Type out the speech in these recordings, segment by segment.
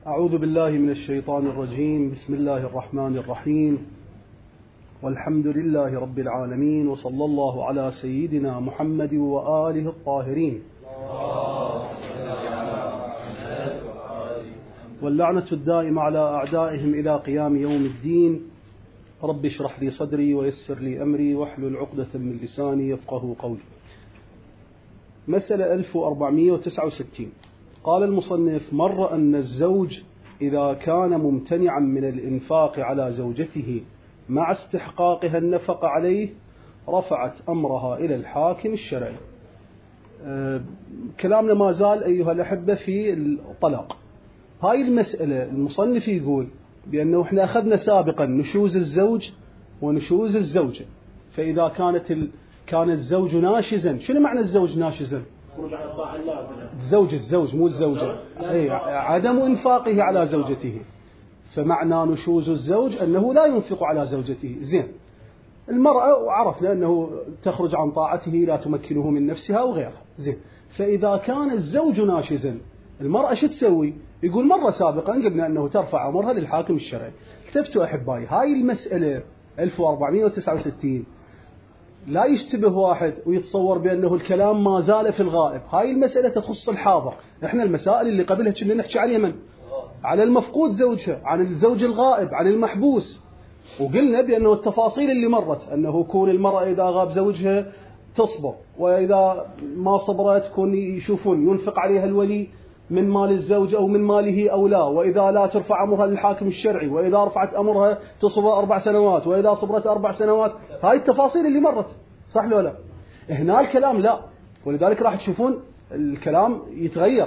أعوذ بالله من الشيطان الرجيم. بسم الله الرحمن الرحيم، والحمد لله رب العالمين، وصلى الله على سيدنا محمد وآله الطاهرين، واللعنة الدائمة على أعدائهم إلى قيام يوم الدين. رب اشرح لي صدري ويسر لي أمري واحلل عقدة من لساني يفقه قولي. مسألة 1469. قال المصنف: مر أن الزوج إذا كان ممتنعا من الإنفاق على زوجته مع استحقاقها النفقة عليه رفعت أمرها إلى الحاكم الشرعي. كلامنا ما زال أيها الأحبة في الطلاق. هاي المسألة المصنف يقول بأنه إحنا أخذنا سابقا نشوز الزوج ونشوز الزوجة، فإذا كان الزوج ناشزا. شنو معنى الزوج ناشزا؟ الزوج مو الزوجة، عدم إنفاقه على زوجته، فمعنى نشوز الزوج أنه لا ينفق على زوجته. زين، المرأة عرفنا أنه تخرج عن طاعته، لا تمكنه من نفسها وغيرها. زين، فإذا كان الزوج ناشزا المرأة شو تسوي؟ يقول مرة سابقا قلنا أنه ترفع أمرها للحاكم الشرعي. كتبتوا أحبائي هاي المسألة 1469 لا يشتبه واحد ويتصور بأنه الكلام ما زال في الغائب. هاي المسألة تخص الحاضر. احنا المسائل اللي قبلها كنا نحكي عليها من؟ على المفقود زوجها، عن الزوج الغائب، عن المحبوس. وقلنا بأنه التفاصيل اللي مرت أنه كون المرأة إذا غاب زوجها تصبر، وإذا ما صبرت كون يشوفون ينفق عليها الولي من مال الزوج أو من ماله أو لا، وإذا لا ترفع أمرها للحاكم الشرعي، وإذا رفعت أمرها تصبر 4 سنوات، وإذا صبرت 4 سنوات. هاي التفاصيل اللي مرت، صح لو لا؟ هنا الكلام لا، ولذلك راح تشوفون الكلام يتغير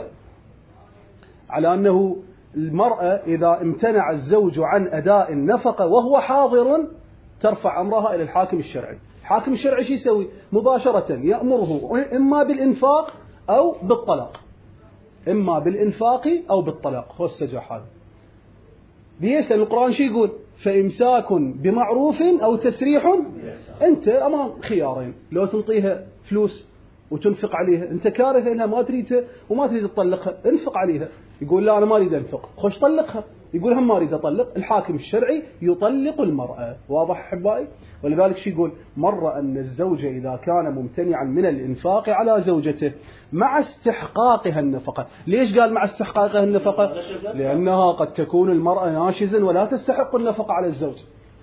على أنه المرأة إذا امتنع الزوج عن أداء النفقة وهو حاضر ترفع أمرها إلى الحاكم الشرعي. الحاكم الشرعي شو يسوي؟ مباشرة يأمره إما بالإنفاق أو بالطلاق، إما بالإنفاق أو بالطلاق. هو السجاح هذا بيسأل القرآن شو يقول؟ فإمساك بمعروف أو تسريح. أنت أمام خيارين، لو تنطيها فلوس وتنفق عليها، أنت كاره لها ما تريدها وما تريد تطلقها، انفق عليها. يقول لا أنا ما أريد أنفق، خش طلقها. يقول هم ما أريد أطلق، الحاكم الشرعي يطلق المرأة. واضح أحبائي؟ ولذلك شو يقول؟ مر أن الزوج إذا كان ممتنعا من الإنفاق على زوجته مع استحقاقها النفقة. ليش قال مع استحقاقها النفقة؟ لأنها قد تكون المرأة ناشزا ولا تستحق النفقة على الزوج،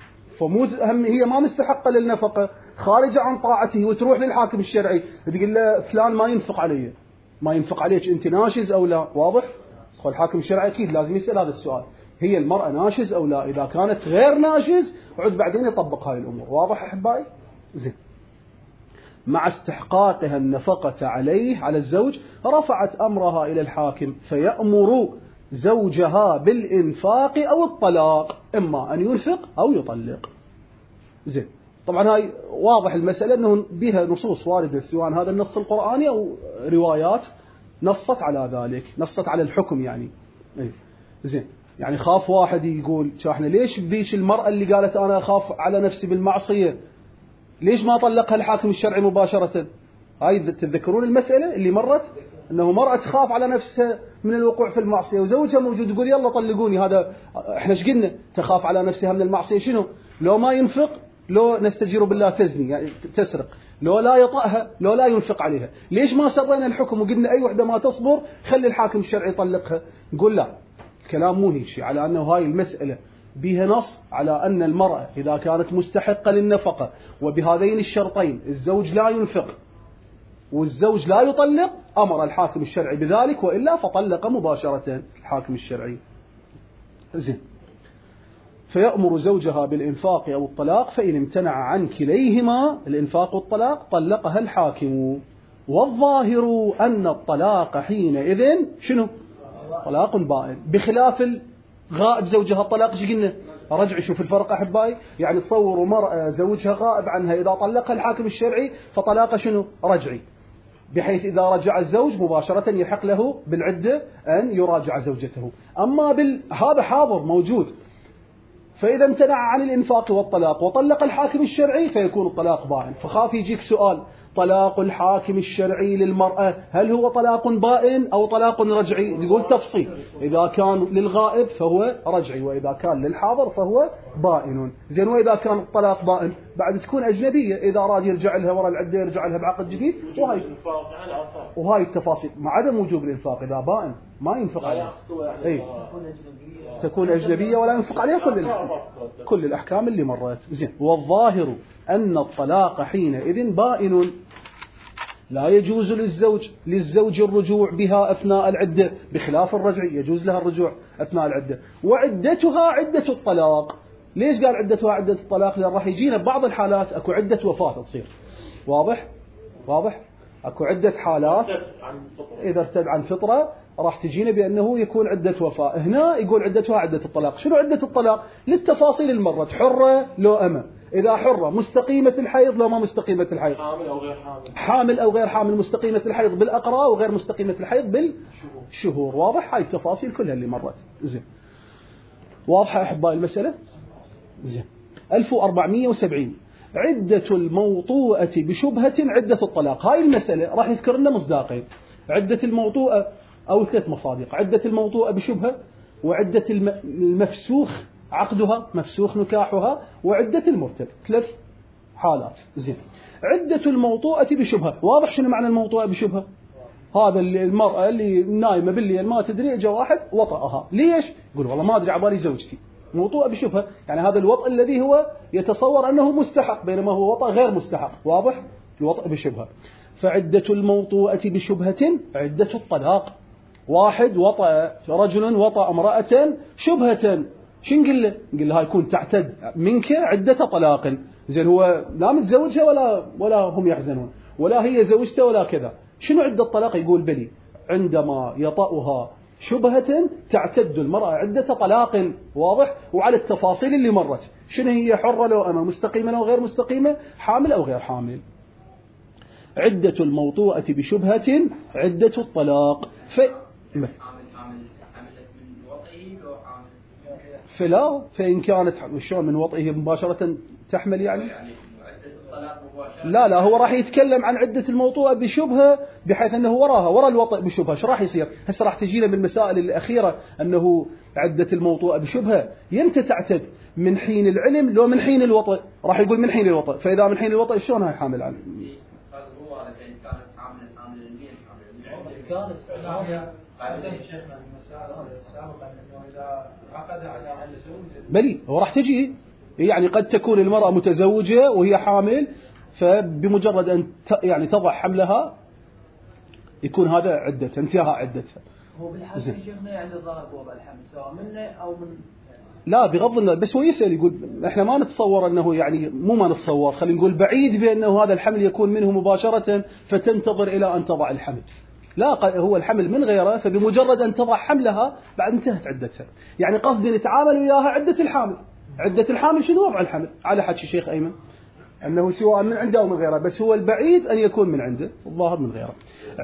هي ما مستحقة للنفقة، خارجة عن طاعته، وتروح للحاكم الشرعي تقول له فلان ما ينفق علي. ما ينفق عليك، أنت ناشز أو لا؟ واضح؟ الحاكم الشرعي أكيد لازم يسأل هذا السؤال، هي المرأة ناشز أو لا؟ إذا كانت غير ناشز عد بعدين يطبق هاي الأمور. واضح أحبائي؟ زين. مع استحقاقها النفقة عليه على الزوج رفعت أمرها إلى الحاكم فيأمر زوجها بالإنفاق أو الطلاق، إما أن ينفق أو يطلق. زين، طبعا هاي واضح المسألة أنه بها نصوص واردة، سواء هذا النص القرآني أو روايات نصت على ذلك، نصت على الحكم يعني. زين، يعني خاف واحد يقول احنا ليش بذيك المرأة اللي قالت أنا أخاف على نفسي بالمعصية ليش ما طلقها الحاكم الشرعي مباشرة؟ هاي تتذكرون المسألة اللي مرت أنه مرأة تخاف على نفسها من الوقوع في المعصية وزوجها موجود يقول يلا طلقوني. هذا احنا ايش قلنا؟ تخاف على نفسها من المعصية شنو؟ لو ما ينفق، لو نستجير بالله تزني يعني تسرق، لو لا يطأها، لو لا ينفق عليها. ليش ما سرينا الحكم وقلنا أي وحدة ما تصبر خلي الحاكم الشرعي يطلقها؟ نقول لا، الكلام مو هيك، على أنه هاي المسألة بها نص على أن المرأة إذا كانت مستحقة للنفقة وبهذين الشرطين الزوج لا ينفق والزوج لا يطلق أمر الحاكم الشرعي بذلك، وإلا فطلق مباشرة الحاكم الشرعي. زين، فيأمر زوجها بالإنفاق أو الطلاق، فإن امتنع عن كليهما الإنفاق والطلاق طلقها الحاكم. والظاهر أن الطلاق حينئذ شنو؟ طلاق بائن، بخلاف الغائب زوجها الطلاق ايش قلنا؟ رجعي. شوف الفرق أحبائي، يعني تصوروا مرأة زوجها غائب عنها إذا طلقها الحاكم الشرعي فطلاقها شنو؟ رجعي، بحيث إذا رجع الزوج مباشرة يحق له بالعدة أن يراجع زوجته. أما هذا حاضر موجود، فإذا امتنع عن الإنفاق والطلاق وطلق الحاكم الشرعي فيكون الطلاق بائن. فخاف يجيك سؤال طلاق الحاكم الشرعي للمرأة هل هو طلاق بائن أو طلاق رجعي؟ نقول تفصيل، إذا كان للغائب فهو رجعي، وإذا كان للحاضر فهو بائن. زين، وإذا كان الطلاق بائن بعد تكون أجنبية، إذا أراد يرجع لها وراء العدة يرجع لها بعقد جديد، وهاي التفاصيل مع عدم وجوب الإنفاق. إذا بائن ما ينفق عليها، تكون أجنبية ولا ينفق عليها كل الأحكام اللي مرت. زين، والظاهر أن الطلاق حينئذ بائن، لا يجوز للزوج الرجوع بها أثناء العدة، بخلاف الرجع يجوز لها الرجوع أثناء العدة، وعدتها عدة الطلاق. ليش قال عدتها عدة الطلاق؟ لأن راح يجينا ببعض الحالات أكو عدة وفاة تصير. واضح أكو عدة حالات إذا ارتد عن فطرة راح تجينا بأنه يكون عدة وفاة. هنا يقول عدتها عدة الطلاق. شنو عدة الطلاق؟ للتفاصيل المرة، حرة لو أمة، إذا حرة مستقيمة الحيض لو ما مستقيمة الحيض، حامل أو غير حامل، مستقيمة الحيض بالأقراء وغير مستقيمة الحيض بالشهور. واضح؟ هاي التفاصيل كلها اللي مرت. زين، واضحة أحبائي المسألة؟ زين. 1470 عدة الموطوءة بشبهة عدة الطلاق. هاي المسألة راح يذكر لنا مصداقين، عدة الموطوءة أو 3 مصادق، عدة الموطوءة بشبهة، وعدة المفسوخ عقدها مفسوخ نكاحها، وعدة المرتد، 3 حالات. زين، عدة الموطوءة بشبهة. واضح شنو معنى الموطوءة بشبهة؟ هذا المرأة اللي نايمة بالليل ما تدري اجى واحد وطأها، ليش؟ يقول والله ما ادري عبالي زوجتي. موطوءة بشبهة يعني هذا الوطء الذي هو يتصور أنه مستحق بينما هو وطء غير مستحق. واضح؟ الوطء بشبهة. فعدة الموطوءة بشبهة عدة الطلاق. واحد وطأ رجل وطأ امرأة شبهة، شو نقول له؟ نقول له هاي يكون تعتد منك عدة طلاق. زين، هو لا متزوجها ولا هم يحزنون ولا هي زوجته ولا كذا. شنو عدة الطلاق؟ يقول بلي عندما يطأها شبهة تعتد المرأة عدة طلاق. واضح؟ وعلى التفاصيل اللي مرت، شنو هي؟ حرة لو أما، مستقيمة أو غير مستقيمة، حامل أو غير حامل. عدة الموطوءة بشبهة عدة الطلاق. فلا، فإن كانت شلون من وطئه مباشرة تحمل يعني لا هو راح يتكلم عن عدة الموطوءة بشبهة بحيث أنه وراء الوطئ بشبهة. شو راح يصير؟ هسه راح تجينا بالمسائل الأخيرة أنه عدة الموطوءة بشبهة يمتى تعتد؟ من حين العلم لو من حين الوطئ؟ راح يقول من حين الوطئ. فإذا من حين الوطئ شلون هاي حامل عنه؟ بلي هو راح تجي يعني قد تكون المرأة متزوجة وهي حامل، فبمجرد أن يعني تضع حملها يكون هذا عدتها، انتهاء عدتها. هو بالحال شيخنا يعني ضرب وضع الحمل سواء منه أو من لا بغض النظر، بس هو يسأل يقول احنا ما نتصور انه يعني مو ما نتصور، خلينا نقول بعيد بانه هذا الحمل يكون منه مباشرة فتنتظر الى ان تضع الحمل. لا، هو الحمل من غيره، فبمجرد ان تضع حملها بعد انتهت عدتها. يعني قصدي نتعامل وياها عدة الحامل. عدة الحامل شنو وضع الحمل؟ على حكي شيخ أيمن أنه سواء من عنده أو من غيره، بس هو البعيد أن يكون من عنده، الظاهر من غيره.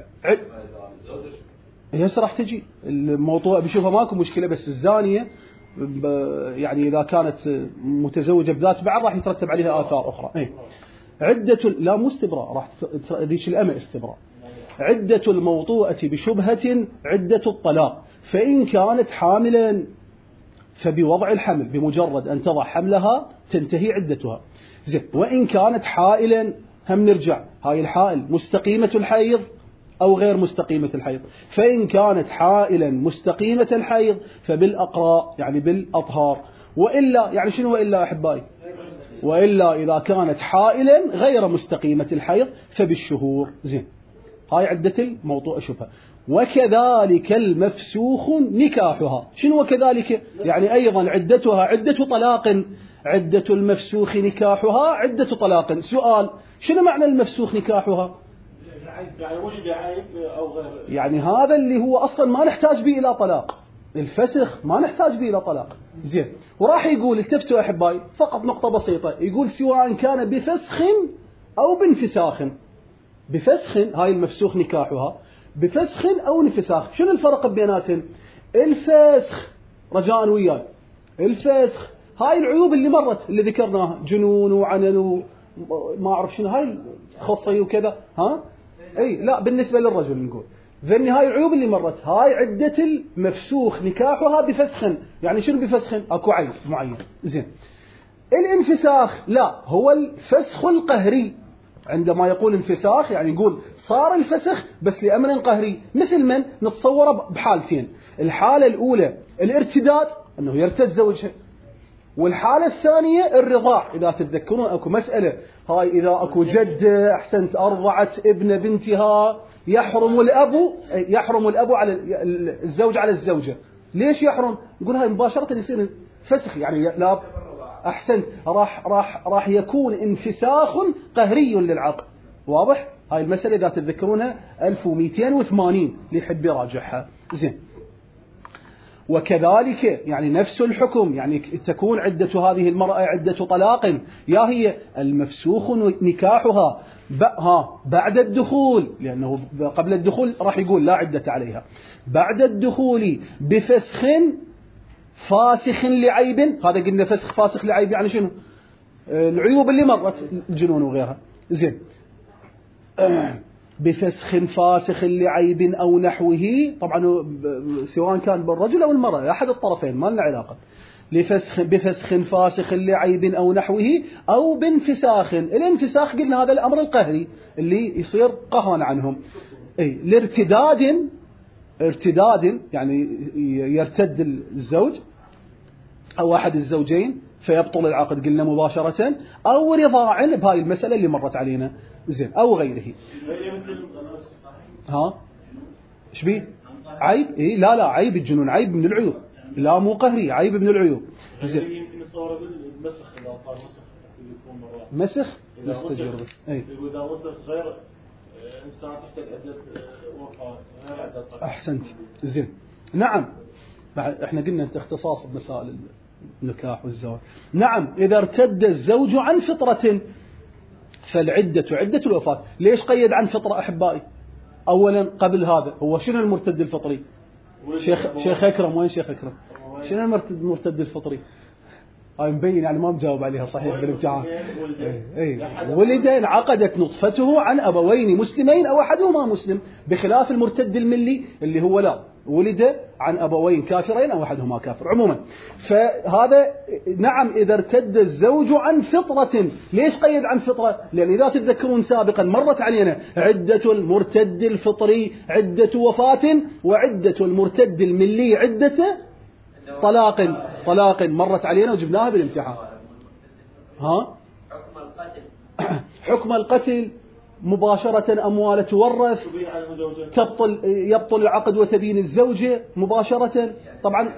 هسه راح تجي الموضوع بشوفها ماكو مشكلة، بس الزانية يعني إذا كانت متزوجة بذات بعض راح يترتب عليها آثار أخرى. عدة لا مو استبراء، راح ذيك الأمة استبراء. عدة الموطوءة بشبهة عدة الطلاق، فإن كانت حاملا فبوضع الحمل، بمجرد أن تضع حملها تنتهي عدتها. زين، وإن كانت حائلا هم نرجع، هاي الحائل مستقيمة الحيض أو غير مستقيمة الحيض. فإن كانت حائلا مستقيمة الحيض فبالأقراء يعني بالأطهار، وإلا يعني شنو وإلا أحبائي؟ وإلا إذا كانت حائلا غير مستقيمة الحيض فبالشهور. زين، هاي عدة الموطوء شبهة. وكذلك المفسوخ نكاحها. شنو وكذلك؟ يعني أيضا عدتها عدة طلاق. عدة المفسوخ نكاحها عدة طلاق. سؤال، شنو معنى المفسوخ نكاحها؟ يعني وجد عيب أو غير، يعني هذا اللي هو أصلا ما نحتاج به إلى طلاق. الفسخ ما نحتاج به إلى طلاق. زين، وراح يقول التفتوا أحبائي فقط نقطة بسيطة، يقول سواء كان بفسخ أو بانفساخ. بفسخ هاي المفسوخ نكاحها، بفسخ أو انفساخ. شنو الفرق بيناتهم؟ الفسخ رجاء وياي، الفسخ هاي العيوب اللي مرت اللي ذكرناها، جنون وعنن ما أعرف شنو هاي خصي وكذا ها أي لا بالنسبة للرجل نقول ذني هاي العيوب اللي مرت هاي عدة المفسوخ نكاحها بفسخ. يعني شنو بفسخ؟ أكو عيب معين. زين الانفساخ لا هو الفسخ القهري. عندما يقول انفساخ يعني يقول صار الفسخ بس لأمر قهري. مثل من نتصوره بحالتين. الحالة الأولى الارتداد أنه يرتد زوجها والحالة الثانية الرضاع. إذا تتذكرون أكو مسألة هاي إذا أكو جدة أحسنت أرضعت ابن بنتها يحرم الأب على الزوج على الزوجة. ليش يحرم؟ يقول هاي مباشرة يصير فسخ يعني لا أحسنت راح يكون انفساخ قهري للعقد. واضح؟ هاي المسألة إذا تتذكرونها 1280 اللي يحب يراجعها. زين وكذلك يعني نفس الحكم يعني تكون عدة هذه المرأة عدة طلاق يا هي المفسوخ نكاحها بعد الدخول لأنه قبل الدخول راح يقول لا عدة عليها. بعد الدخول بفسخ فاسخ لعيب. هذا قلنا فسخ فاسخ لعيب يعني شنو؟ العيوب اللي مرت الجنون وغيرها. زين بفسخ فاسخ لعيب أو نحوه. طبعا سواء كان بالرجل أو المرأة أحد الطرفين ما لنا علاقة. بفسخ فاسخ لعيب أو نحوه أو بانفساخ. الانفساخ قلنا هذا الأمر القهري اللي يصير قهرا عنهم. ارتداد يعني يرتد الزوج أو أحد الزوجين فيبطل العقد قلنا مباشرة أو رضاع بهاي المسألة اللي مرت علينا. زين أو غيره. إيش بيه عيب؟ إيه لا عيب الجنون عيب من العيوب لا مو قهري عيب من العيوب. زين يمكن يصور المسخ إذا صار مسخ يكون مرة مسخ نستجربه. إذا مسخ غير إنسان تحتاج عدة وفاة غير عدة. أحسنت. زين نعم احنا قلنا انت اختصاص بمسائل النكاح والزواج. نعم إذا ارتد الزوج عن فطرة فالعدة عدة الوفاة. ليش قيد عن فطرة أحبائي؟ أولا قبل هذا هو شنو المرتد الفطري؟ شيخ أكرم وين شيخ أكرم؟ شنو المرتد الفطري؟ هاي مبين يعني ما مجاوب عليها صحيح بالامتحان. ولدين عقدت نطفته عن أبوين مسلمين أو أحدهما مسلم بخلاف المرتد الملي اللي هو لا ولد عن أبوين كافرين أو أحدهما كافر. عموما فهذا نعم إذا ارتد الزوج عن فطرة. ليش قيد عن فطرة؟ لأن إذا تتذكرون سابقا مرت علينا عدة المرتد الفطري عدة وفاة وعدة المرتد الملي عدة طلاق مرت علينا وجبناها بالامتحان. حكم القتل مباشرة أموال تورث يبطل العقد وتبين الزوجة مباشرة. طبعا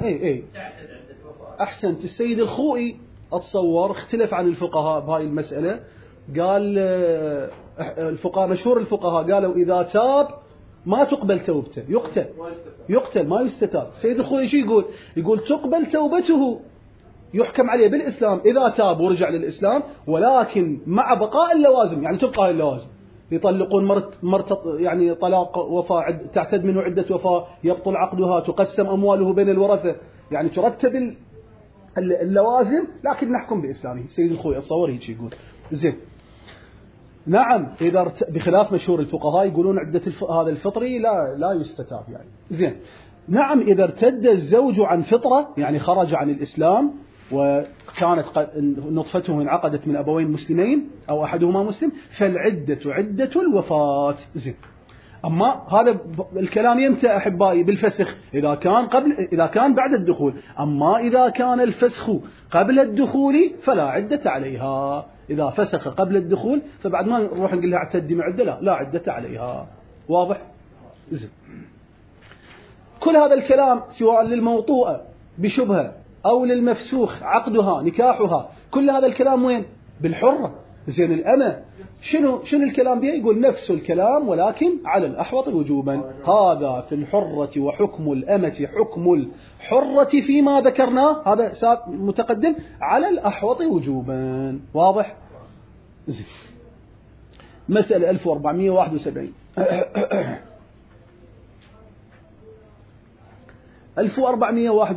أحسنت. السيد الخوئي أتصور اختلف عن الفقهاء بهاي المسألة. قال الفقهاء مشهور الفقهاء قالوا إذا تاب ما تقبل توبته يقتل ما يستتاب. السيد الخوئي شو يقول تقبل توبته يحكم عليه بالإسلام إذا تاب ورجع للإسلام ولكن مع بقاء اللوازم. يعني تبقى اللوازم يطلقون يعني طلاق وفاة تعتد منه عدة وفاة يبطل عقدها تقسم أمواله بين الورثة يعني ترتب اللوازم لكن نحكم بإسلامه. السيد الخوئي أتصور هيك يقول. زين نعم إذا بخلاف مشهور الفقهاء يقولون عدة هذا الفطري لا يستتاب يعني. زين نعم إذا ارتد الزوج عن فطرة يعني خرج عن الإسلام وكانت نطفته انعقدت من أبوين مسلمين أو أحدهما مسلم فالعدة عدة الوفاة. زين أما هذا الكلام يمتى أحبائي؟ بالفسخ إذا كان بعد الدخول. أما إذا كان الفسخ قبل الدخول فلا عدة عليها. إذا فسخ قبل الدخول فبعد ما نروح نقول لها اعتدي معدة لا عدة عليها. واضح؟ زين كل هذا الكلام سواء للموطوءة بشبهة أو للمفسوخ عقدها نكاحها كل هذا الكلام وين؟ بالحرة. زين الأمة شنو الكلام بها؟ يقول نفس الكلام ولكن على الأحوط وجوبا. هذا في الحرة وحكم الأمة حكم الحرة فيما ذكرناه هذا متقدم على الأحوط وجوبا. واضح؟ زين مسألة 1471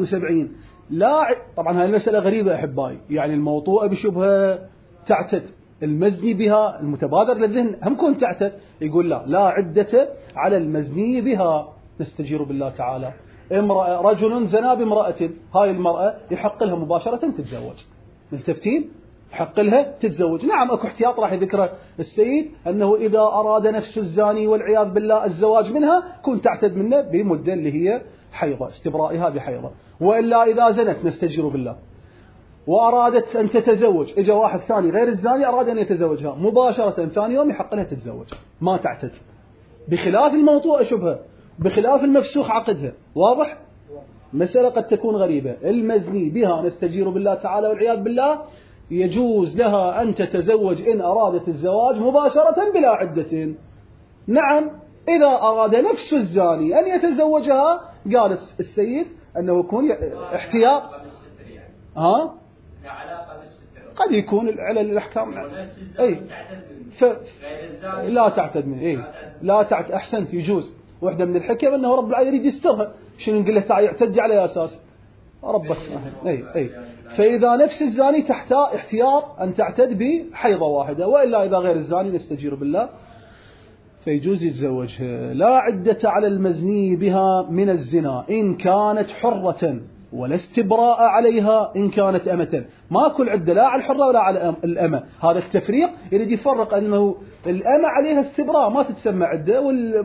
1471 لا طبعا هذه المسألة غريبة أحبائي. يعني الموطوءة بشبهة تعتد المزني بها المتبادر للذهن هم كون تعتد، يقول لا عدة على المزني بها. نستجير بالله تعالى. امرأة رجل زنا بامرأة، هاي المرأة يحق لها مباشرة تتزوج. ملتفتين؟ يحق لها تتزوج. نعم اكو احتياط راح يذكره السيد، انه اذا اراد نفس الزاني والعياذ بالله الزواج منها كن تعتد منه بمدة اللي هي حيضة، استبرائها بحيضة. والا اذا زنت نستجير بالله وارادت ان تتزوج، اجى واحد ثاني غير الزاني اراد ان يتزوجها مباشرة ثاني يوم يحق لها تتزوج، ما تعتد. بخلاف الموطوءة شبهة، بخلاف المفسوخ عقدها. واضح؟ مسألة قد تكون غريبة. المزني بها نستجير بالله تعالى والعياذ بالله يجوز لها أن تتزوج إن أرادت الزواج مباشرة بلا عدة. نعم إذا أراد نفس الزاني أن يتزوجها قال السيد أنه يكون احتياط. قد يكون على الأحكام. أي لا تعتد منه. أحسنت، يجوز. واحدة من الحكم أنه رب العالمين يريد يسترها، شنو نقول له تعال يعتدي على أساس ربك فاهم. فإذا نفس الزاني تحت احتياط أن تعتد بحيضة واحدة، وإلا إذا غير الزاني نستجير بالله فيجوز يتزوجها. لا عدة على المزني بها من الزنا إن كانت حرة، ولا استبراء عليها إن كانت أمة. ما كل عدة لا على الحرة ولا على الأمة. هذا التفريق يريد يفرق أنه الأمة عليها استبراء ما تتسمى عدة،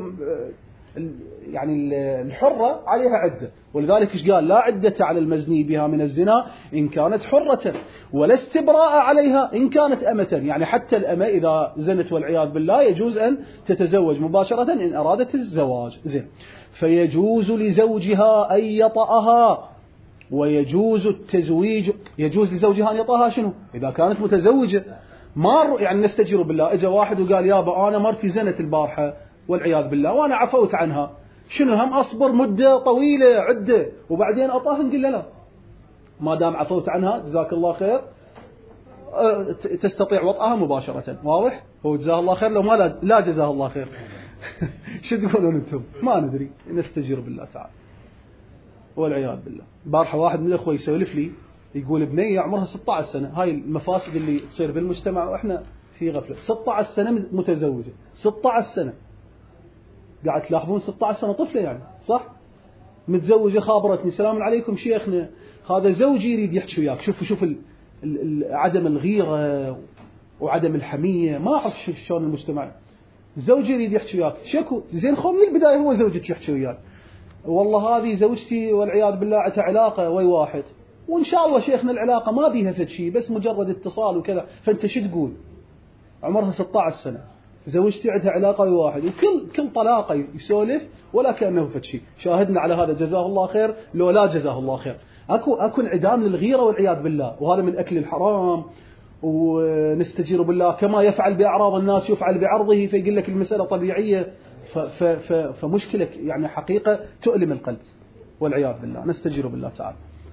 يعني الحرة عليها عدة. ولذلك إيش قال؟ لا عدة على المزني بها من الزنا إن كانت حرة، ولا استبراء عليها إن كانت أمة. يعني حتى الأمة إذا زنت والعياذ بالله يجوز أن تتزوج مباشرة إن أرادت الزواج. زين. فيجوز لزوجها أن يطأها، ويجوز التزويج. يجوز لزوجها أن يطأها شنو؟ إذا كانت متزوجة. يعني نستجير بالله اجى واحد وقال يابا أنا مرتي زنت البارحة والعياذ بالله وأنا عفوت عنها، شنو هم أصبر مدة طويلة عدة وبعدين أطاها؟ نقول له لا، ما دام عفوت عنها جزاك الله خير تستطيع وطئها مباشرة. واضح؟ هو جزاه الله خير لو ما لا جزاه الله خير. شو تقولون أنتم؟ ما ندري. نستجير بالله تعالى والعياذ بالله. بارحة واحد من الأخوة يسولف لي يقول بنية عمرها 16 سنة، هاي المفاسد اللي تصير بالمجتمع وإحنا في غفلة. 16 سنة متزوجة، 16 سنة قاعد تلاحظون 16 سنة طفلة يعني، صح؟ متزوجة خابرتني سلام عليكم شيخنا هذا زوجي يريد يحكي وياك. شوف عدم الغيرة وعدم الحمية. ما أعرف شلون المجتمع. زوجي يريد يحكي وياك شكو زين خو من البداية هو زوجك يحكي وياك. والله هذه زوجتي والعياذ بالله عندها علاقة ويا واحد، وإن شاء الله شيخنا العلاقة ما بيها فد شيء بس مجرد اتصال وكذا. فأنت شو تقول؟ عمرها 16 سنة زوجتي عندها علاقة ويا واحد، وكل طلاقة يسولف ولا كأنه فد شيء. شاهدنا على هذا جزاه الله خير لو لا جزاه الله خير. أكو انعدام للغيرة والعياذ بالله، وهذا من أكل الحرام. ونستجير بالله كما يفعل بأعراض الناس يفعل بعرضه، فيقول لك المسألة طبيعية. فمشكلة يعني حقيقة تؤلم القلب والعياذ بالله. نستجير بالله تعالى.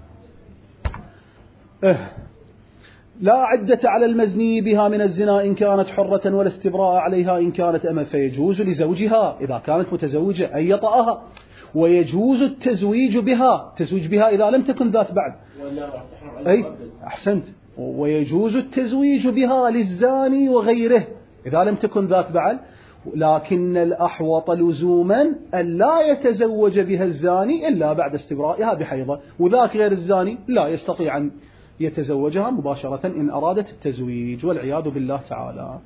لا عدة على المزني بها من الزنا إن كانت حرة، ولا استبراء عليها إن كانت أمة. فيجوز لزوجها إذا كانت متزوجة أن يطأها، ويجوز التزويج بها. تزويج بها إذا لم تكن ذات بعد. أي أحسنت. ويجوز التزويج بها للزاني وغيره إذا لم تكن ذات بعد، لكن الأحوط لزوما أن لا يتزوج بها الزاني إلا بعد استبرائها بحيضة، وذاك غير الزاني لا يستطيع أن يتزوجها مباشرة إن أرادت التزويج والعياذ بالله تعالى.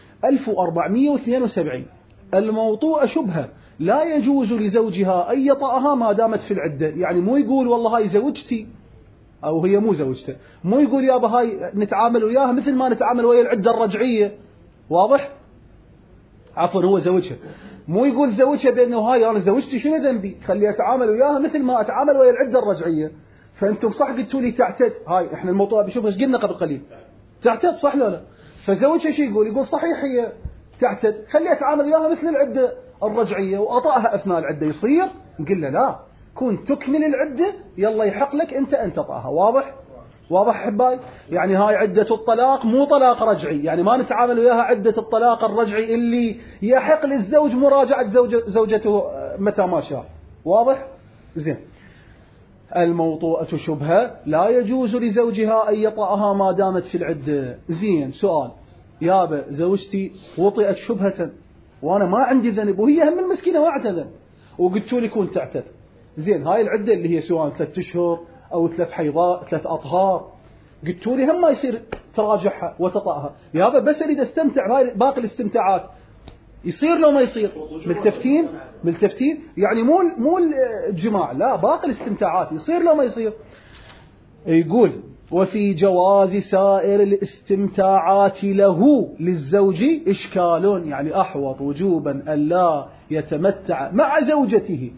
1472 الموطوءة شبهة لا يجوز لزوجها أن يطأها ما دامت في العدة. يعني مو يقول والله هاي زوجتي أو هي مو زوجته، مو يقول يابا هاي نتعامل وياها مثل ما نتعامل ويا العدة الرجعية. واضح؟ عفوا هو زوجها، مو يقول زوجها بأنه هاي أنا زوجتي شنو ذنبي خلي أتعامل وياها مثل ما أتعامل ويا العدة الرجعية. فأنتم صح قلتوا لي تعتد، هاي إحنا الموضوع بشوف إيش قلنا قبل قليل تعتد صح لا لا. فزوجها شو يقول صحيح هي تعتد خلي أتعامل وياها مثل العدة الرجعية وأطأها أثناء العدة. يصير نقول له لا، كون تكمل العدة يلا يحق لك أنت أن تطأها. واضح؟ واضح حباي؟ يعني هاي عدة الطلاق مو طلاق رجعي، يعني ما نتعامل وياها عدة الطلاق الرجعي اللي يحق للزوج مراجعة زوجته متى ما شاء. واضح؟ زين. الموطوءة شبهة لا يجوز لزوجها أن يطأها ما دامت في العدة. زين. سؤال، يابا زوجتي وطئت شبهة وأنا ما عندي ذنب وهي هم المسكينة ما اعتذر وقلت لي كنت تعتذر. زين هاي العدة اللي هي سواء 3 أشهر أو 3 حيضات 3 أطهار قلت لي هم ما يصير تراجعها وتطأها. يابا بس أريد أستمتع باقي الاستمتاعات يصير لو ما يصير. ملتفتين يعني مو الجماع لا باقي الاستمتاعات يصير لو ما يصير. يقول وفي جواز سائر الاستمتاعات له للزوج إشكال يعني أحوط وجوبا ألا يتمتع مع زوجته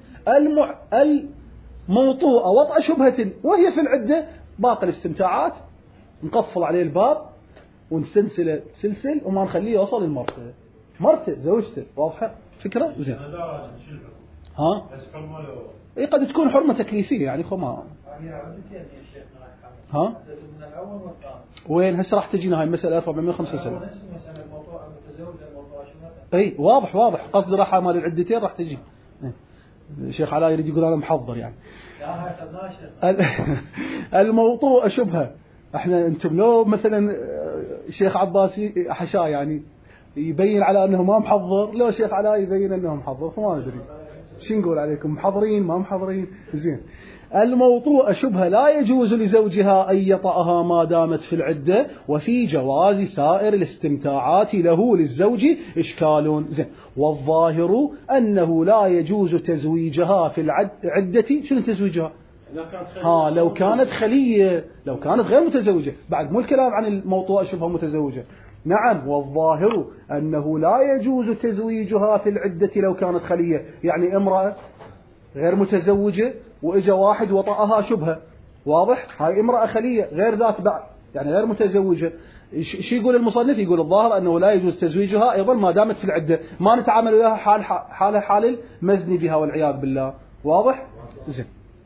الموطوءة وطأ شبهة وهي في العدة باقي الاستمتاعات نقفل عليه الباب ونسلسل سلسل وما نخليه يوصل مرته زوجته. واضحة فكرة زين. ها إيه قد تكون حرمة تكليفية يعني خما ها وين هسه راح تجينا هاي المسألة 1475. اي واضح قصد راح مال العدتين راح تجي. الشيخ علاء يريد يقول انا محضر يعني. الموضوع شبهه احنا انتم لو مثلا الشيخ عباسي حشاه يعني يبين على انه ما محضر لو الشيخ علاء يبين انه محضر فما ادري شو نقول عليكم محضرين ما محضرين. زين الموطوء شبهة لا يجوز لزوجها أن يطأها ما دامت في العدة وفي جواز سائر الاستمتاعات له للزوج إشكال. زين والظاهر أنه لا يجوز تزويجها في العدة. شنو تزويجها؟ لو كانت خلية لو كانت غير متزوجة بعد مو الكلام عن الموطوء شبهة متزوجة. نعم والظاهر أنه لا يجوز تزويجها في العدة لو كانت خلية يعني امرأة غير متزوجة وإجا واحد وطأها شبهة. واضح هاي امرأة خلية غير ذات بعد يعني غير متزوجة. شو يقول المصنف؟ يقول الظاهر أنه لا يجوز تزويجها أيضا ما دامت في العدة ما نتعامل وياها حال المزني بها والعياذ بالله. واضح زين.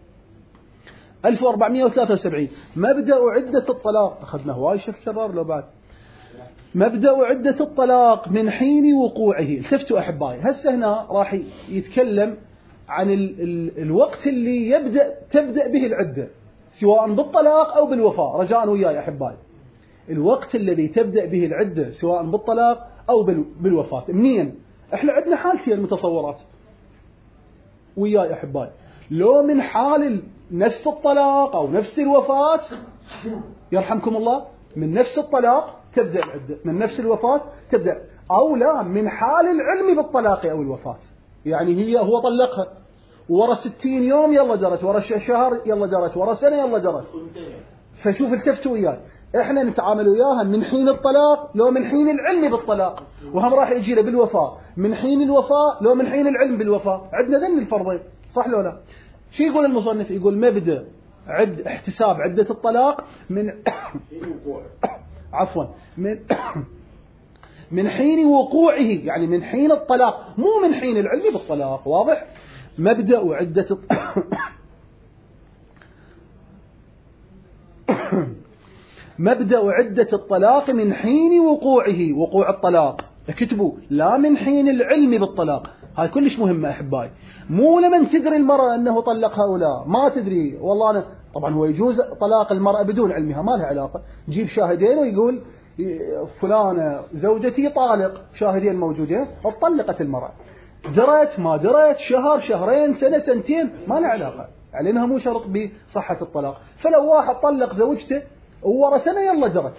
1473 مبدأ عدة الطلاق أخذناه واي شيخ شباب لو بعد. مبدأ عدة الطلاق من حين وقوعه. التفتوا أحبائي هسه هنا راح يتكلم عن الوقت اللي تبدأ به العدة سواء بالطلاق أو بالوفاة. رجاء وياي أحبائي الوقت الذي تبدأ به العدة سواء بالطلاق أو بالوفاة منين؟ احنا عندنا حالتين المتصورات وياي أحبائي لو من حال نفس الطلاق أو نفس الوفاة يرحمكم الله من نفس الطلاق تبدأ العدة من نفس الوفاة تبدأ أو لا من حال العلم بالطلاق أو الوفاة يعني هو طلقها ورا 60 يوم يلا جرت ورا شهر يلا جرت ورا سنة يلا جرت. فشوف التفتوا وياي احنا نتعامل وياها من حين الطلاق لو من حين العلم بالطلاق وهم راح يجي له بالوفاة من حين الوفاة لو من حين العلم بالوفاة. عندنا ذن الفرضين صح لو لا؟ شو يقول المصنف؟ يقول مبدأ احتساب عدة الطلاق من عفوا من حين وقوعه يعني من حين الطلاق مو من حين العلم بالطلاق. واضح؟ مبدأ عدة مبدأ عدة الطلاق من حين وقوعه وقوع الطلاق اكتبوا لا من حين العلم بالطلاق. هاي كلش مهمة أحبائي مو لمن تدري المرأة أنه طلقها أو لا ما تدري والله أنا طبعا هو يجوز طلاق المرأة بدون علمها ما لها علاقة جيب شاهدين ويقول فلانة زوجتي طالق شاهدين موجودين وطلقت المرأة درت ما درت شهر شهرين سنة سنتين ما لها علاقة علمها مو شرط بصحة الطلاق. فلو واحد طلق زوجته وورا سنة يلا درت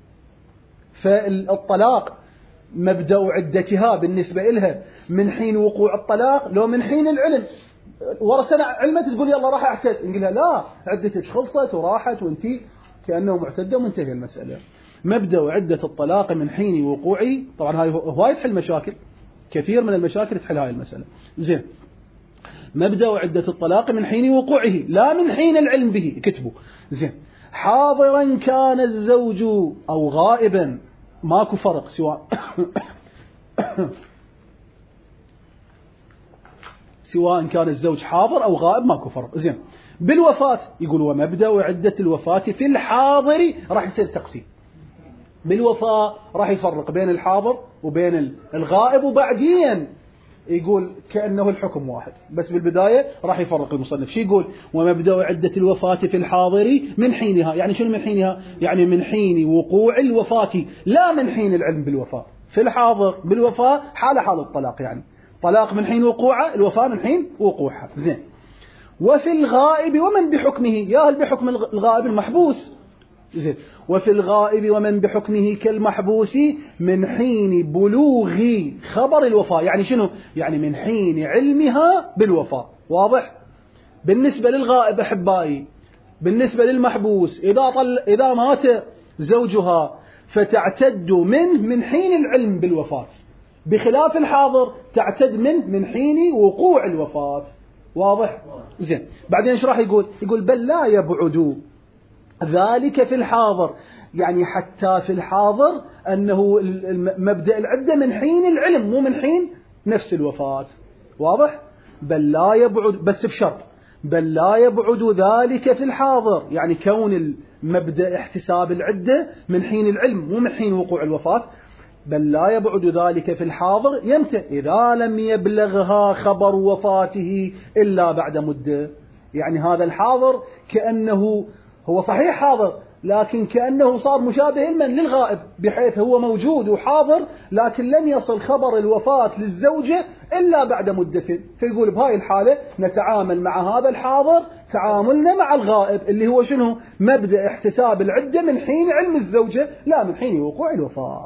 فالطلاق مبدأ عدتها بالنسبة إلها من حين وقوع الطلاق لو من حين العلم ورا سنة علمت تقول يلا راح أعتد نقول لها لا عدتك خلصت وراحت وانتي كأنه معتدة ومنتهي المسألة. مبدأ عدة الطلاق من حين وقوعه طبعا هاي هواي تحل مشاكل كثير من المشاكل تحل هاي المسألة. زين مبدأ عدة الطلاق من حين وقوعه لا من حين العلم به كتبوا. زين حاضرا كان الزوج أو غائبا ماكو فرق سواء كان الزوج حاضر أو غائب ماكو فرق. زين بالوفاة يقول ومبدأ عدة الوفاة في الحاضر راح يصير تقسيم بالوفاة راح يفرق بين الحاضر وبين الغائب وبعدين يقول كأنه الحكم واحد، بس بالبداية راح يفرق المصنف. شو يقول؟ ومبدأ عدة الوفاة في الحاضر من حينها. يعني شنو من حينها؟ يعني من حين وقوع الوفاة، لا من حين العلم بالوفاة. في الحاضر بالوفاة حال الطلاق، يعني طلاق من حين وقوعه، الوفاة من حين وقوعها. زين. وفي الغائب ومن بحكمه، ياهل بحكم الغائب المحبوس. زين. وفي الغائب ومن بحكمه كالمحبوس من حين بلوغ خبر الوفاة. يعني شنو؟ يعني من حين علمها بالوفاة. واضح؟ بالنسبة للغائب أحبائي، بالنسبة للمحبوس إذا مات زوجها فتعتد من حين العلم بالوفاة، بخلاف الحاضر تعتد من حين وقوع الوفاة. واضح؟ زين. بعدين ايش راح يقول؟ يقول بل لا يبعد ذلك في الحاضر، يعني حتى في الحاضر أنه مبدأ العدة من حين العلم مو من حين نفس الوفاة. واضح؟ بل لا يبعد، بس بشرط بل لا يبعد ذلك في الحاضر، يعني كون المبدأ احتساب العدة من حين العلم مو من حين وقوع الوفاة. بل لا يبعد ذلك في الحاضر يمتى إذا لم يبلغها خبر وفاته إلا بعد مدة. يعني هذا الحاضر كأنه هو صحيح حاضر، لكن كأنه صار مشابه للغائب، بحيث هو موجود وحاضر لكن لم يصل خبر الوفاة للزوجة إلا بعد مدة. فيقول بهاي الحالة نتعامل مع هذا الحاضر تعاملنا مع الغائب، اللي هو شنو؟ مبدأ احتساب العدة من حين علم الزوجة لا من حين وقوع الوفاة.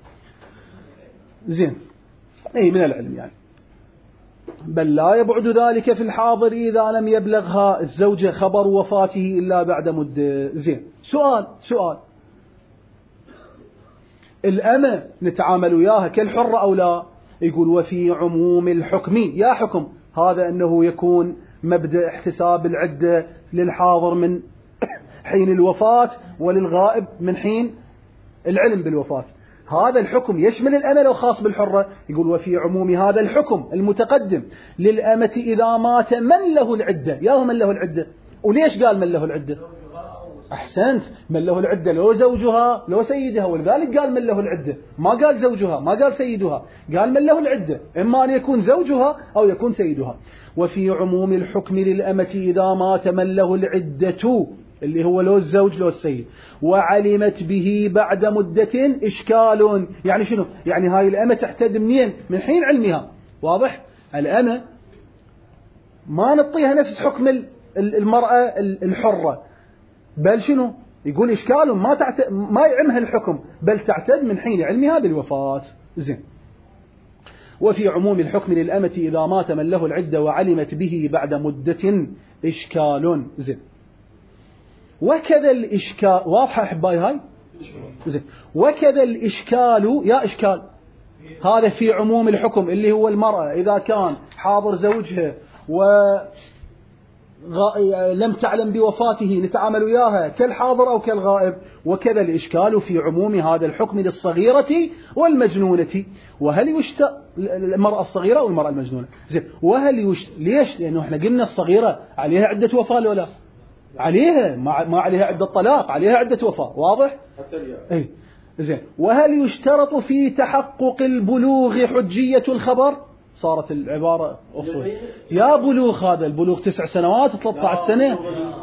زين. أي من العلم يعني. بل لا يبعد ذلك في الحاضر إذا لم يبلغها الزوجة خبر وفاته إلا بعد مدة. زين. سؤال الأمة نتعامل وياها كالحرة أو لا؟ يقول وفي عموم الحكم، يا حكم هذا أنه يكون مبدأ احتساب العدة للحاضر من حين الوفاة وللغائب من حين العلم بالوفاة. هذا الحكم يشمل الأمة لو خاص بالحرة. يقول وفي عموم هذا الحكم المتقدم للأمة إذا مات من له العدة. يا من له العدة؟ وليش قال من له العدة؟ أحسنت، من له العدة لو زوجها لو سيدها، ولذلك قال من له العدة، ما قال زوجها ما قال سيدها، قال من له العدة، إما أن يكون زوجها أو يكون سيدها. وفي عموم الحكم للأمة إذا مات من له العدة، اللي هو لو الزوج لو السيد، وعلمت به بعد مدة إشكال. يعني شنو؟ يعني هاي الأمة تحتد منين؟ من حين علمها. واضح؟ الأمة ما نعطيها نفس حكم المرأة الحرة، بل شنو؟ يقول إشكال ما يعمها الحكم، بل تعتد من حين علمها بالوفاة. زين. وفي عموم الحكم للأمة إذا مات من له العدة وعلمت به بعد مدة إشكال. زين. وكذا الإشكال، واضحة أحبائي هاي؟ زين. وكذا الإشكال، يا إشكال هذا في عموم الحكم اللي هو المرأة إذا كان حاضر زوجها ولم تعلم بوفاته نتعامل وياها كالحاضر أو كالغائب. وكذا الإشكال في عموم هذا الحكم للصغيرة والمجنونة. وهل المرأة الصغيرة والمرأة المجنونة. زين. وهل ليش؟ لأنه احنا قلنا الصغيرة عليها عدة وفاة ولا لا؟ عليها، ما عليها عدة طلاق، عليها عدة وفاة. واضح؟ اي. زين. وهل يشترط في تحقق البلوغ حجية الخبر؟ صارت العبارة أصول. يا بلوغ، هذا البلوغ 9 سنوات 13 سنة.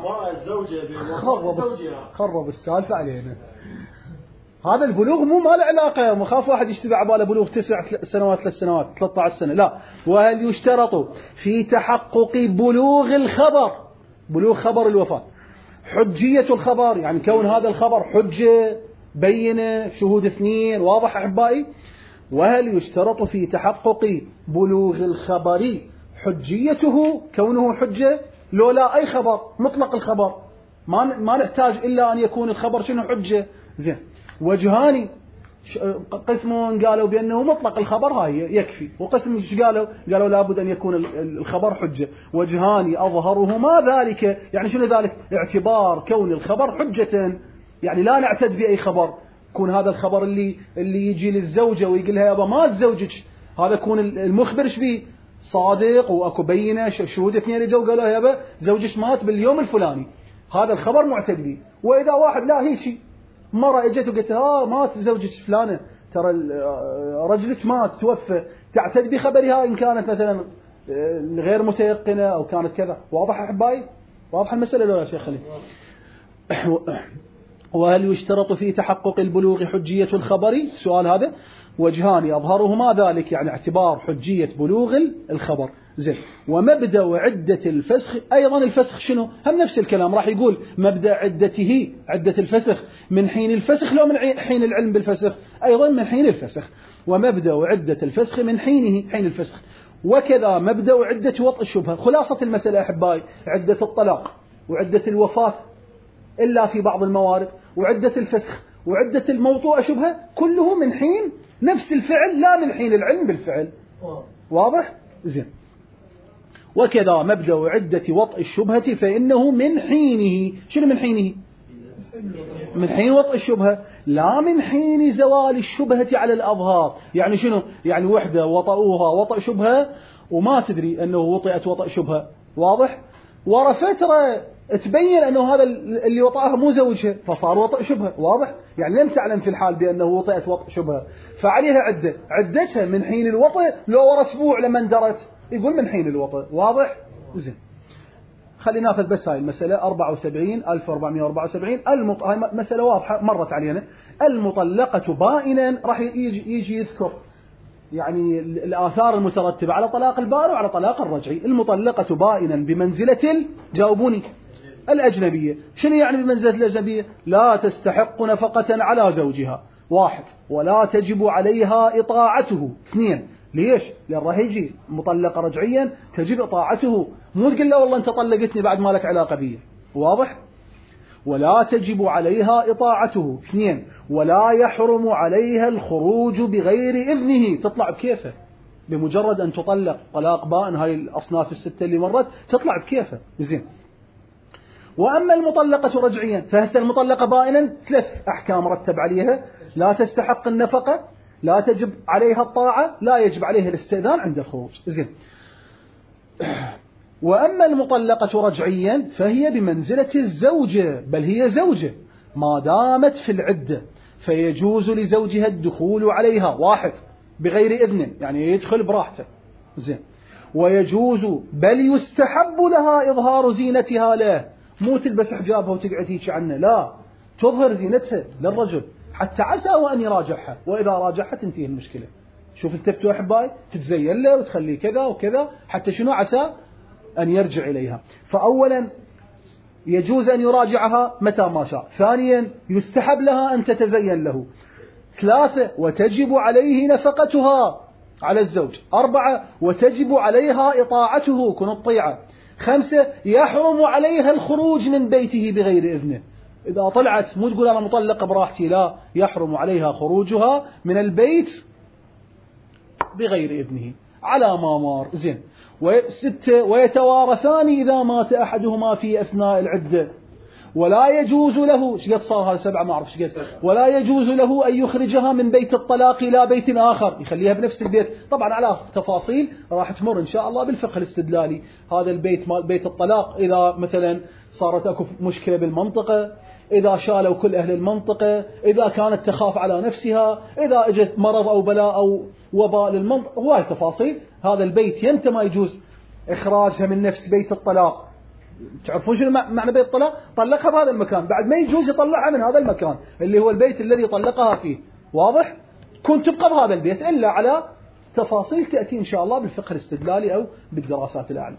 خرب السالفة علينا. هذا البلوغ مو ما له علاقة، مخاف واحد يشتبع باله بلوغ 9 سنوات 3 سنوات 13 سنة، لا. وهل يشترط في تحقق بلوغ الخبر، بلوغ خبر الوفاة، حجية الخبر، يعني كون هذا الخبر حجة بينة شهود 2. واضح أحبائي؟ وهل يشترط في تحقق بلوغ الخبر حجيته، كونه حجة لو لا أي خبر مطلق الخبر، ما نحتاج إلا أن يكون الخبر شنو حجة. زين. وجهان، قسم قالوا بأنه مطلق الخبر هاي يكفي، وقسم قالوا لابد أن يكون الخبر حجة. وجهان أظهرهما ذلك، يعني شنو ذلك؟ اعتبار كون الخبر حجة، يعني لا نعتد بأي خبر. يكون هذا الخبر اللي يجي للزوجة ويقول لها يابا مات زوجك، هذا يكون المخبر شبيه صادق واكو بينة شهود 2 رجوا قالوا يابا زوجك مات باليوم الفلاني، هذا الخبر معتد به. وإذا واحد لا هيك مرة اجت وقالت مات زوجك فلانة، ترى رجلك مات توفى، تعتد بخبرها إن كانت مثلا غير متيقنة أو كانت كذا. واضح أحبائي؟ واضح المسألة لو يا شيخ خليل؟ وهل يشترط في تحقق البلوغ حجية الخبر؟ السؤال هذا وجهان أظهرهما ذلك، يعني اعتبار حجية بلوغ الخبر. زين. ومبدأ عدة الفسخ أيضا الفسخ شنو؟ هم نفس الكلام، راح يقول مبدأ عدته عدة الفسخ من حين الفسخ، لو من حين العلم بالفسخ، أيضا من حين الفسخ. ومبدأ عدة الفسخ من حينه حين الفسخ. وكذا مبدأ عدة وطء الشبهة. خلاصة المسألة أحبائي عدة الطلاق وعدة الوفاة إلا في بعض الموارد، وعدة الفسخ وعدة الموطوء شبهة، كله من حين نفس الفعل لا من حين العلم بالفعل. واضح؟ زين. وكذا مبدأ عدة وطء الشبهة فإنه من حينه. شنو من حينه؟ من حين وطء الشبهة، لا من حين زوال الشبهة على الأظهار. يعني شنو؟ يعني وحدة وطئوها وطء شبهة وما تدري أنه وطئت وطء شبهة. واضح؟ ورا فترة تبين أنه هذا اللي وطأها مو زوجها فصار وطئ شبهة. واضح؟ يعني لم تعلم في الحال بأنه وطئت وطئ شبهة، فعليها عدتها من حين الوطئ، لو ورا أسبوع لما اندرت يقول من حين الوطئ. واضح؟ زين. خلينا ناخذ بس هاي المسألة 1474. هاي مسألة واضحة مرت علينا. المطلقة بائنا راح يجي يذكر يعني الآثار المترتبة على طلاق البائن وعلى طلاق الرجعي. المطلقة بائنا بمنزلة جاوبوني الأجنبية. شنو يعني بمنزلة الأجنبية؟ لا تستحق نفقة على زوجها، 1. ولا تجب عليها إطاعته، 2. ليش؟ لأن راح يجي مطلقة رجعيا تجب إطاعته، مو تقول له والله أنت طلقتني بعد ما لك علاقة بي. واضح؟ ولا تجب عليها إطاعته، 2. ولا يحرم عليها الخروج بغير إذنه، تطلع بكيفه بمجرد أن تطلق طلاق بائن. هاي الأصناف الستة اللي مرت تطلع بكيفه. زين. وأما المطلقة رجعيا فهسه المطلقة بائنا 3 أحكام رتب عليها: لا تستحق النفقة، لا تجب عليها الطاعة، لا يجب عليها الاستئذان عند الخروج. زين. وأما المطلقة رجعيا فهي بمنزلة الزوجة، بل هي زوجة ما دامت في العدة، فيجوز لزوجها الدخول عليها، 1. بغير إذن، يعني يدخل براحته. زين. ويجوز بل يستحب لها إظهار زينتها له، مو تلبس حجابها وتقعد هيك عنه، لا، تظهر زينتها للرجل حتى عسى وأن يراجعها، وإذا راجعها تنتهي المشكلة. شوف التفتوا أحبائي، تتزين له وتخليه كذا وكذا حتى شنو؟ عسى أن يرجع إليها. فأولا يجوز أن يراجعها متى ما شاء. 2 يستحب لها أن تتزين له. 3 وتجب عليه نفقتها على الزوج. 4 وتجب عليها إطاعته، كن الطيعة. 5 يحرم عليها الخروج من بيته بغير إذنه. إذا طلعت مو تقول أنا مطلقة براحتي، لا، يحرم عليها خروجها من البيت بغير إذنه على ما مار. زين. 6 ويتوارثان إذا مات أحدهما في أثناء العدة، ولا يجوز له، شقد صار هذا 7 ما أعرف شقد، ولا يجوز له أن يخرجها من بيت الطلاق إلى بيت آخر، يخليها بنفس البيت. طبعا على تفاصيل راح تمر إن شاء الله بالفقه الاستدلالي. هذا البيت مال بيت الطلاق إذا مثلا صارت أكو مشكلة بالمنطقة، إذا شالوا كل أهل المنطقة، إذا كانت تخاف على نفسها، إذا اجت مرض أو بلاء أو وباء للمنطقة، هواي تفاصيل. هذا البيت يمتى ما يجوز إخراجها من نفس بيت الطلاق. تعرفون شنو معنى بيت الطلاق؟ طلقها بهذا المكان، بعد ما يجوز يطلعها من هذا المكان اللي هو البيت الذي طلقها فيه. واضح؟ كنت تبقى بهذا البيت إلا على تفاصيل تأتي إن شاء الله بالفقه الاستدلالي أو بالدراسات الأعلى.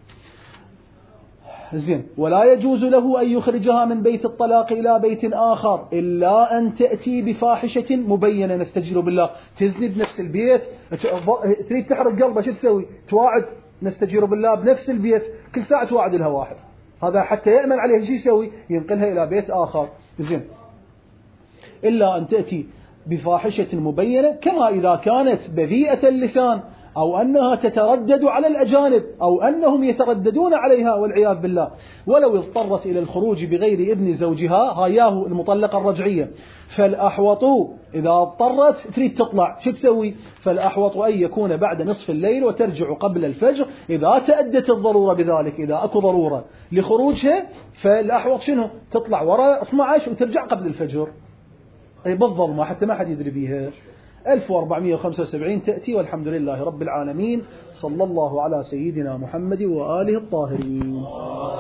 زين. ولا يجوز له أن يخرجها من بيت الطلاق إلى بيت آخر إلا أن تأتي بفاحشة مبينة، نستجير بالله. تزني بنفس البيت، تريد تحرق قلبه، شو تسوي؟ تواعد، نستجير بالله، بنفس البيت كل ساعة تواعد لها واحد، هذا حتى يأمن عليه. شو يسوي؟ ينقلها إلى بيت آخر. زين. إلا أن تأتي بفاحشة مبينة، كما إذا كانت بذيئة اللسان، أو أنها تتردد على الأجانب، أو أنهم يترددون عليها والعياذ بالله. ولو اضطرت إلى الخروج بغير إذن زوجها، هاياه المطلقة الرجعية، فالأحوط إذا اضطرت تريد تطلع شو تسوي؟ فالأحوط أن يكون بعد نصف الليل وترجع قبل الفجر إذا تأدت الضرورة بذلك. إذا أكو ضرورة لخروجها فالأحوط شنو؟ تطلع وراء 12 وترجع قبل الفجر، أي بالظلمة حتى ما حد يدري بيها. 1475 تأتي، والحمد لله رب العالمين. صلى الله على سيدنا محمد وآله الطاهرين.